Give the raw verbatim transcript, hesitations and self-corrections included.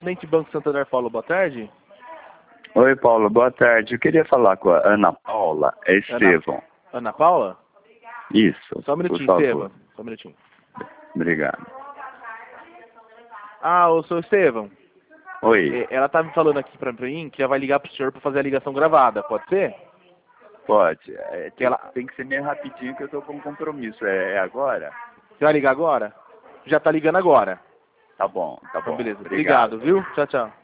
Presidente Banco Santander, Paulo, boa tarde. Oi, Paulo, boa tarde. Eu queria falar com a Ana Paula. É Estevão. Ana, Ana Paula? Isso. Só um minutinho, por favor. Estevão. Só um minutinho. Obrigado. Ah, ô, seu Estevão. Oi. Ela tá me falando aqui pra mim que já vai ligar pro senhor pra fazer a ligação gravada, pode ser? Pode. É, tem, Ela... tem que ser meio rapidinho que eu tô com um compromisso. É, é agora? Você vai ligar agora? Já tá ligando agora. Tá bom, tá bom. Então, beleza. Obrigado, Obrigado, viu? Tchau, tchau.